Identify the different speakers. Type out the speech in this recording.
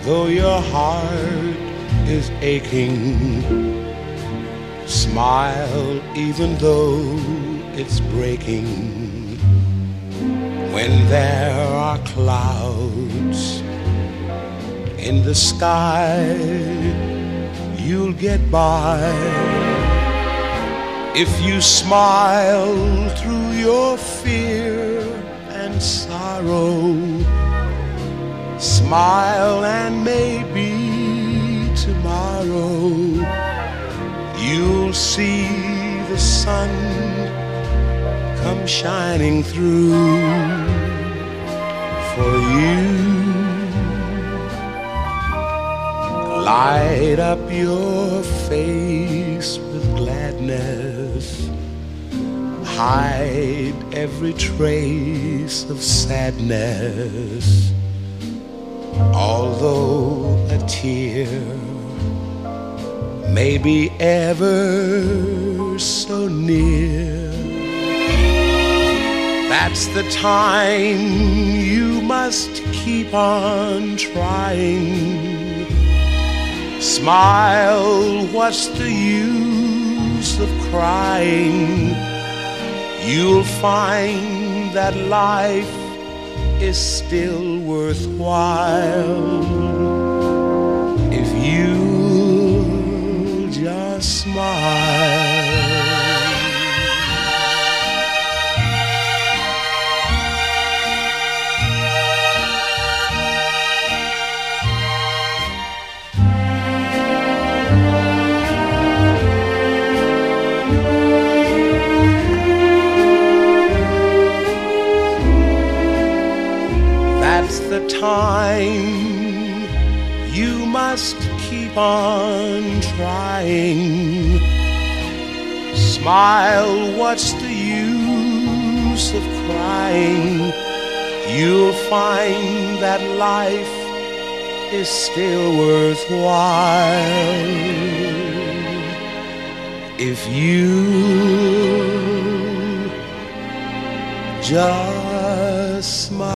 Speaker 1: Though your heart is aching, smile even though it's breaking. When there are clouds in the sky, you'll get by if you smile through your fear and sorrow. Smile and maybe tomorrow you'll see the sun come shining through for you. Light up your face with gladness, hide every trace of sadness. Although a tear may be ever so near, that's the time you must keep on trying. Smile, what's the use of crying? You'll find that life is still worthwhile if you just smile. That's the time you must keep on trying. Smile, what's the use of crying? You'll find that life is still worthwhile if you just smile.